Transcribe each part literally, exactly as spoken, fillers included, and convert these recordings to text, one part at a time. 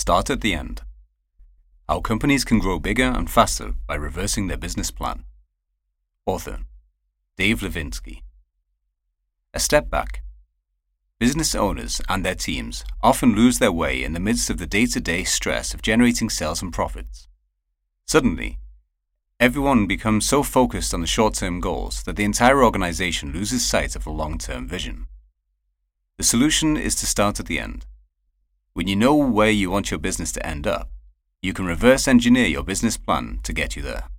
Start at the end. How companies can grow bigger and faster by reversing their business plan. Author, Dave Levinsky. A step back. Business owners and their teams often lose their way in the midst of the day-to-day stress of generating sales and profits. Suddenly, everyone becomes so focused on the short-term goals that the entire organization loses sight of the long-term vision. The solution is to start at the end. When you know where you want your business to end up, you can reverse engineer your business plan to get you there.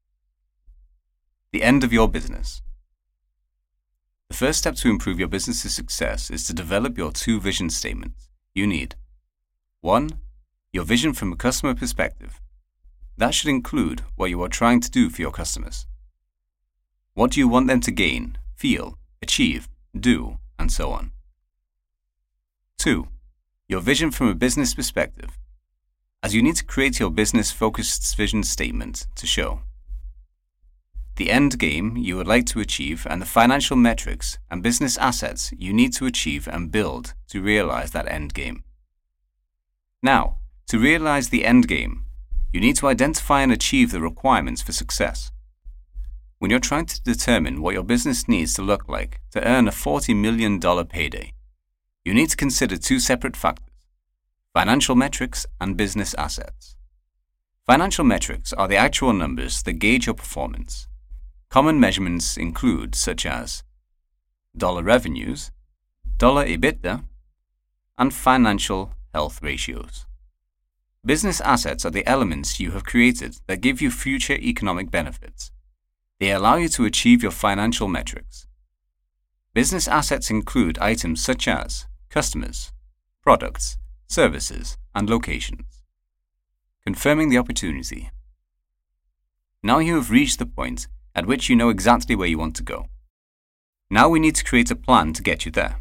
The end of your business. The first step to improve your business's success is to develop your two vision statements. You need one. Your vision from a customer perspective. That should include what you are trying to do for your customers. What do you want them to gain, feel, achieve, do, and so on. two. Your vision from a business perspective, as you need to create your business-focused vision statement to show the end game you would like to achieve and the financial metrics and business assets you need to achieve and build to realize that end game. Now, to realize the end game, you need to identify and achieve the requirements for success. When you're trying to determine what your business needs to look like to earn a forty million dollars payday, you need to consider two separate factors: financial metrics and business assets. Financial metrics are the actual numbers that gauge your performance. Common measurements include such as dollar revenues, dollar EBITDA, and financial health ratios. Business assets are the elements you have created that give you future economic benefits. They allow you to achieve your financial metrics. Business assets include items such as customers, products, services, and locations. Confirming the opportunity. Now you have reached the point at which you know exactly where you want to go. Now we need to create a plan to get you there.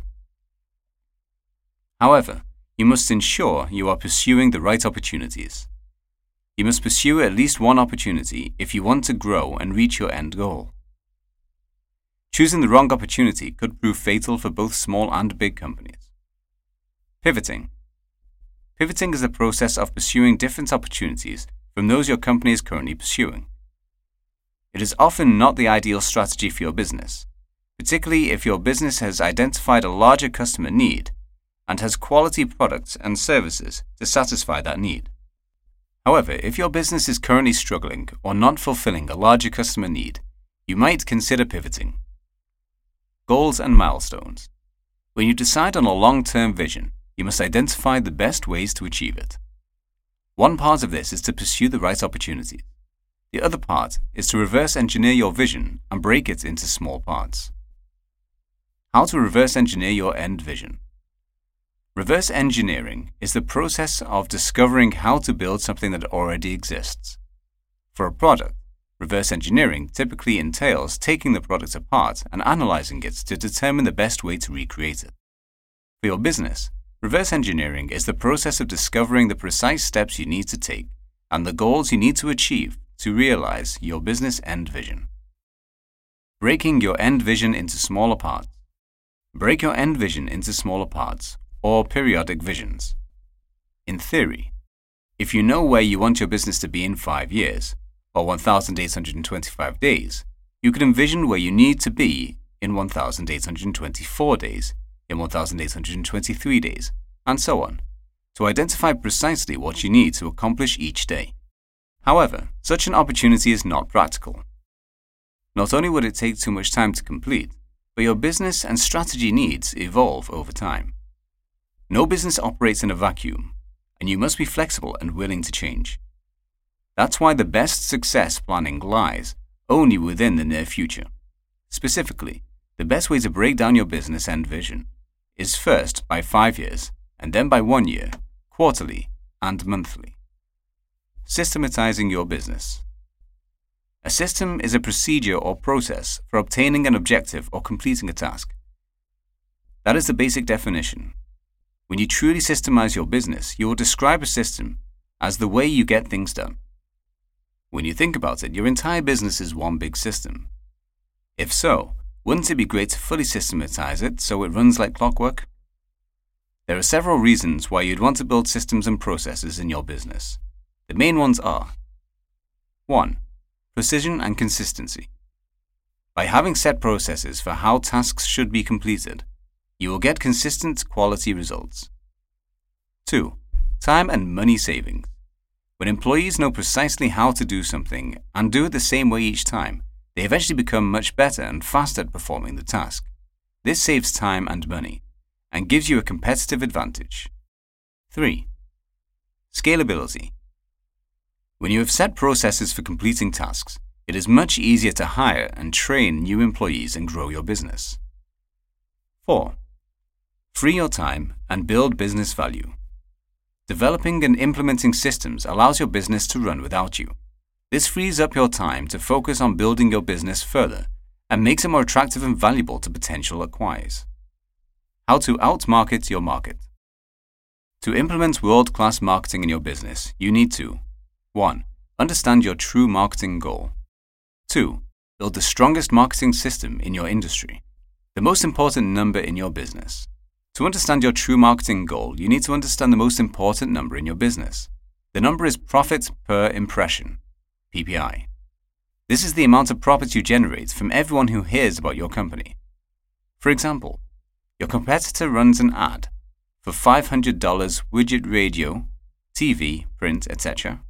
However, you must ensure you are pursuing the right opportunities. You must pursue at least one opportunity if you want to grow and reach your end goal. Choosing the wrong opportunity could prove fatal for both small and big companies. Pivoting. Pivoting is the process of pursuing different opportunities from those your company is currently pursuing. It is often not the ideal strategy for your business, particularly if your business has identified a larger customer need and has quality products and services to satisfy that need. However, if your business is currently struggling or not fulfilling a larger customer need, you might consider pivoting. Goals and milestones. When you decide on a long-term vision, you must identify the best ways to achieve it. One part of this is to pursue the right opportunities. The other part is to reverse engineer your vision and break it into small parts. How to reverse engineer your end vision. Reverse engineering is the process of discovering how to build something that already exists. For a product, reverse engineering typically entails taking the product apart and analyzing it to determine the best way to recreate it. For your business, reverse engineering is the process of discovering the precise steps you need to take and the goals you need to achieve to realize your business end vision. Breaking your end vision into smaller parts. Break your end vision into smaller parts, or periodic visions. In theory, if you know where you want your business to be in five years, or one thousand eight hundred twenty-five days, you can envision where you need to be in one thousand eight hundred twenty-four days, in one thousand eight hundred twenty-three days, and so on, to identify precisely what you need to accomplish each day. However, such an opportunity is not practical. Not only would it take too much time to complete, but your business and strategy needs evolve over time. No business operates in a vacuum, and you must be flexible and willing to change. That's why the best success planning lies only within the near future. Specifically, the best way to break down your business end vision is first by five years, and then by one year, quarterly, and monthly. Systematizing your business. A system is a procedure or process for obtaining an objective or completing a task. That is the basic definition. When you truly systemize your business, you will describe a system as the way you get things done. When you think about it, your entire business is one big system. If so, wouldn't it be great to fully systematize it so it runs like clockwork? There are several reasons why you'd want to build systems and processes in your business. The main ones are: one. Precision and consistency. By having set processes for how tasks should be completed, you will get consistent quality results. two. Time and money savings. When employees know precisely how to do something and do it the same way each time, they eventually become much better and faster at performing the task. This saves time and money and gives you a competitive advantage. three. Scalability. When you have set processes for completing tasks, it is much easier to hire and train new employees and grow your business. four. Free your time and build business value. Developing and implementing systems allows your business to run without you. This frees up your time to focus on building your business further and makes it more attractive and valuable to potential acquirers. How to outmarket your market. To implement world-class marketing in your business, you need to: one. Understand your true marketing goal. two. Build the strongest marketing system in your industry. The most important number in your business. To understand your true marketing goal, you need to understand the most important number in your business. The number is profit per impression, P P I. This is the amount of profit you generate from everyone who hears about your company. For example, your competitor runs an ad for five hundred dollars widget radio, T V, print, et cetera,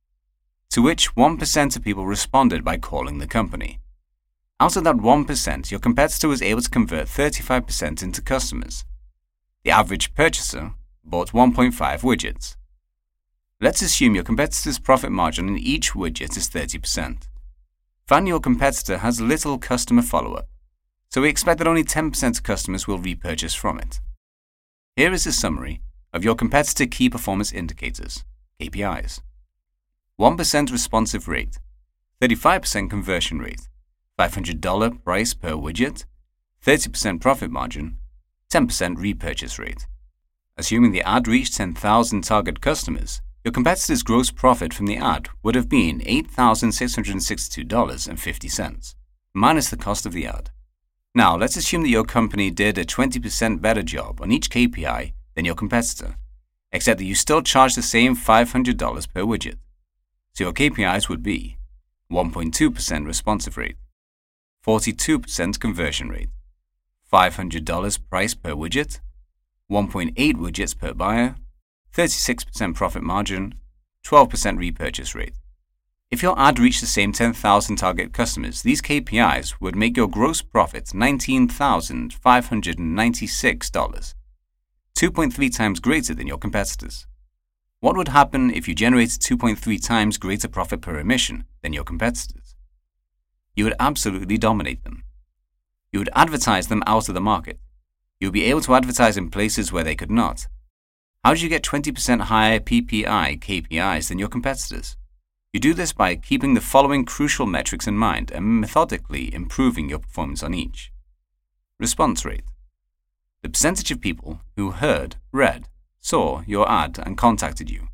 to which one percent of people responded by calling the company. Out of that one percent, your competitor was able to convert thirty-five percent into customers. The average purchaser bought one point five widgets. Let's assume your competitor's profit margin on each widget is thirty percent. Find your competitor has little customer follow-up, so we expect that only ten percent of customers will repurchase from it. Here is a summary of your competitor key performance indicators, K P Is. one percent responsive rate, thirty-five percent conversion rate, five hundred dollars price per widget, thirty percent profit margin, ten percent repurchase rate. Assuming the ad reached ten thousand target customers, your competitor's gross profit from the ad would have been eight thousand six hundred sixty-two dollars and fifty cents, minus the cost of the ad. Now, let's assume that your company did a twenty percent better job on each K P I than your competitor, except that you still charge the same five hundred dollars per widget. So your K P Is would be one point two percent responsive rate, forty-two percent conversion rate, five hundred dollars price per widget, one point eight widgets per buyer, thirty-six percent profit margin, twelve percent repurchase rate. If your ad reached the same ten thousand target customers, these K P Is would make your gross profit nineteen thousand five hundred ninety-six dollars, two point three times greater than your competitors. What would happen if you generated two point three times greater profit per emission than your competitors? You would absolutely dominate them. You would advertise them out of the market. You would be able to advertise in places where they could not. How do you get twenty percent higher P P I K P Is than your competitors? You do this by keeping the following crucial metrics in mind and methodically improving your performance on each. Response rate. The percentage of people who heard, read, saw your ad and contacted you.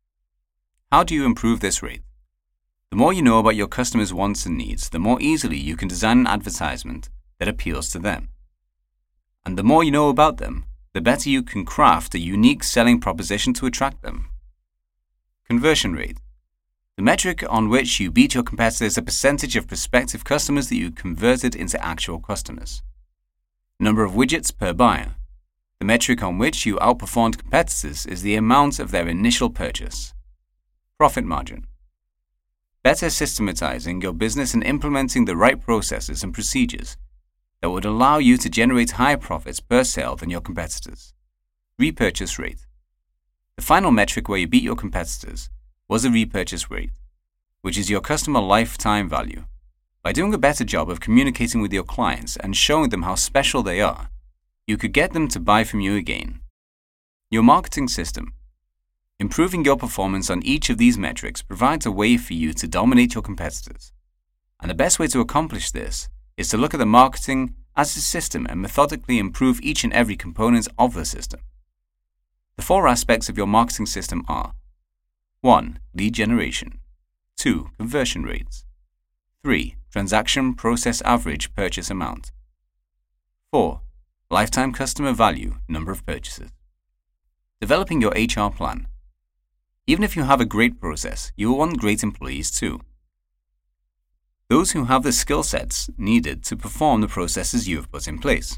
How do you improve this rate? The more you know about your customers' wants and needs, the more easily you can design an advertisement that appeals to them. And the more you know about them, the better you can craft a unique selling proposition to attract them. Conversion rate. The metric on which you beat your competitors is a percentage of prospective customers that you converted into actual customers. Number of widgets per buyer. The metric on which you outperformed competitors is the amount of their initial purchase. Profit margin. Better systematizing your business and implementing the right processes and procedures that would allow you to generate higher profits per sale than your competitors. Repurchase rate. The final metric where you beat your competitors was the repurchase rate, which is your customer lifetime value. By doing a better job of communicating with your clients and showing them how special they are, you could get them to buy from you again. Your marketing system. Improving your performance on each of these metrics provides a way for you to dominate your competitors. And the best way to accomplish this is to look at the marketing as a system and methodically improve each and every component of the system. The four aspects of your marketing system are: one. Lead generation. two. Conversion rates. three. Transaction process average purchase amount. four. Lifetime customer value, number of purchases. Developing your H R plan. Even if you have a great process, you will want great employees too. Those who have the skill sets needed to perform the processes you have put in place.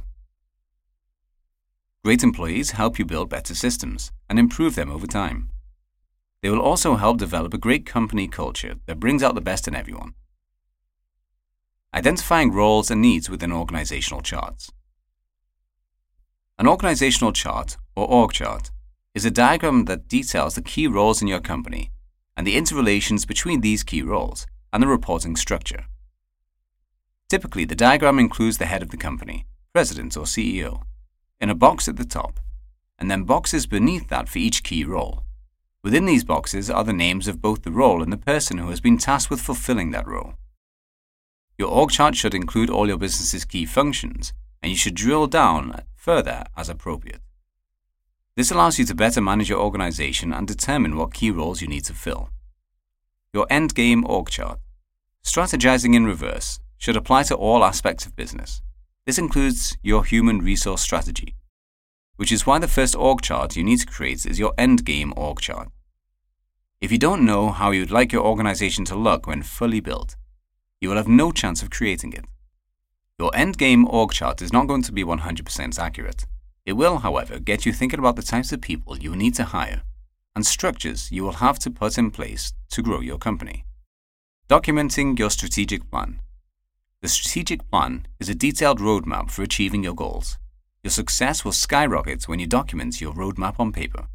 Great employees help you build better systems and improve them over time. They will also help develop a great company culture that brings out the best in everyone. Identifying roles and needs within organizational charts. An organizational chart, or org chart, is a diagram that details the key roles in your company and the interrelations between these key roles and the reporting structure. Typically, the diagram includes the head of the company, president or C E O, in a box at the top, and then boxes beneath that for each key role. Within these boxes are the names of both the role and the person who has been tasked with fulfilling that role. Your org chart should include all your business's key functions, and you should drill down further as appropriate. This allows you to better manage your organization and determine what key roles you need to fill. Your endgame org chart. Strategizing in reverse should apply to all aspects of business. This includes your human resource strategy, which is why the first org chart you need to create is your endgame org chart. If you don't know how you'd like your organization to look when fully built, you will have no chance of creating it. Your endgame org chart is not going to be one hundred percent accurate. It will, however, get you thinking about the types of people you need to hire and structures you will have to put in place to grow your company. Documenting your strategic plan. The strategic plan is a detailed roadmap for achieving your goals. Your success will skyrocket when you document your roadmap on paper.